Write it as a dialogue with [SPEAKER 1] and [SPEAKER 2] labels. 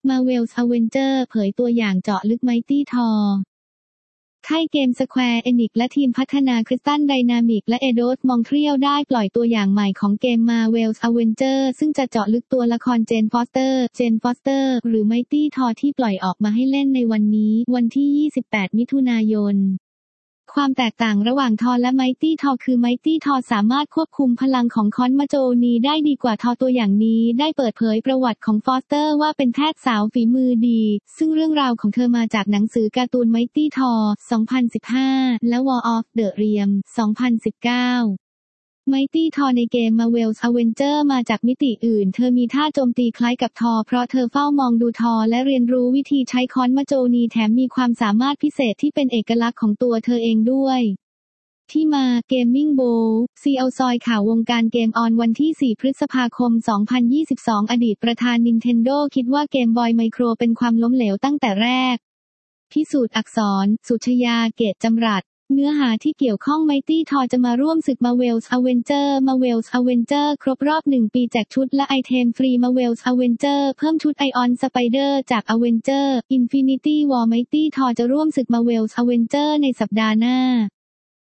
[SPEAKER 1] Marvel's Avengers เผยตัวอย่างเจาะลึก Mighty Thor ค่ายเกม Square Enix และทีมพัฒนา Crystal Dynamics และ Eidos Montreal ได้ปล่อยตัวอย่างใหม่ของเกม Marvel's Avengers ซึ่งจะเจาะลึกตัวละครJane Foster หรือ Mighty Thor ที่ปล่อยออกมาให้เล่นในวันนี้วันที่28มิถุนายนความแตกต่างระหว่างทอร์และไมตี้ทอร์คือไมตี้ทอร์สามารถควบคุมพลังของคอนมาโจนีได้ดีกว่าทอร์ตัวอย่างนี้ได้เปิดเผยประวัติของฟอสเตอร์ว่าเป็นแพทย์สาวฝีมือดีซึ่งเรื่องราวของเธอมาจากหนังสือการ์ตูนไมตี้ทอร์2015และ War of the Realm 2019Mighty Thor ในเกม Marvel's Avengers มาจากมิติอื่นเธอมีท่าโจมตีคล้ายกับทอร์เพราะเธอเฝ้ามองดูทอร์และเรียนรู้วิธีใช้ค้อนมาโจนีแถมมีความสามารถพิเศษที่เป็นเอกลักษณ์ของตัวเธอเองด้วยที่มา Gaming Bowl ซีเอลซอยข่าววงการเกมออนวันที่4พฤษภาคม2022อดีตประธาน Nintendo คิดว่าเกมบอยไมโครเป็นความล้มเหลวตั้งแต่แรกพิสูจน์อักษรสุชยาเกตจำรัดเนื้อหาที่เกี่ยวข้อง Mighty Thor จะมาร่วมศึก Marvel's Avengers ครบรอบ1ปีแจกชุดและไอเทมฟรี Marvel's Avengers เพิ่มชุด Iron Spider จาก Avengers Infinity War Mighty Thor จะร่วมศึก Marvel's Avengers ในสัปดาห์หน้า